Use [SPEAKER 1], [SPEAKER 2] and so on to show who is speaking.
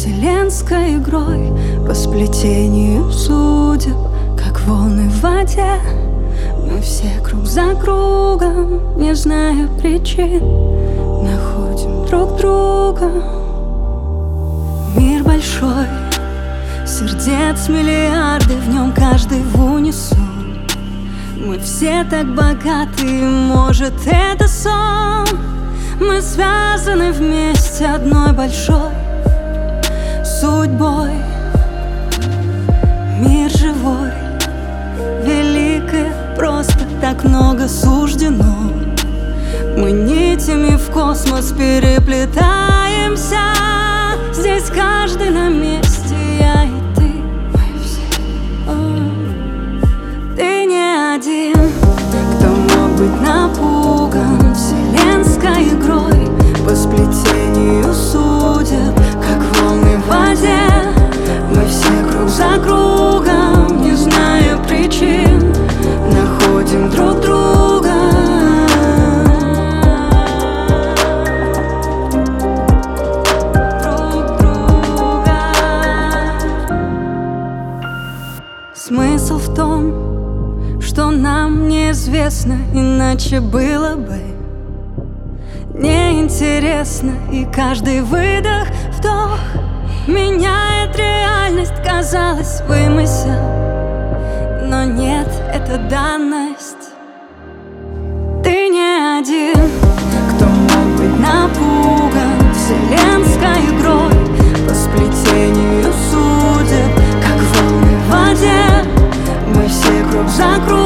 [SPEAKER 1] вселенской игрой, по сплетению судеб, как волны в воде. Мы все круг за кругом, не зная причин, находим друг друга. Мир большой, сердец миллиарды, в нем каждый в унисон. Мы все так богаты, может, это сон. Мы связаны вместе одной большой судьбой. Мир живой, великое, просто так много суждено. Мы нитями в космос переплетаемся. Здесь каждый на месте, я и ты. Мы все. Ты не один, кто мог быть напуган вселенской игрой, по сплетению судеб, как волны в воде. Мы все круг за кругом, не зная причин, находим друг друга. Смысл в том, что нам неизвестно, иначе было бы неинтересно. И каждый выдох, вдох меняет реальность. Казалось, вымысел, но нет, это данность. Ты не один, кто мог быть напуган вселенской игрой, по сплетению судеб, как волны в воде. Мы все круг за кругом,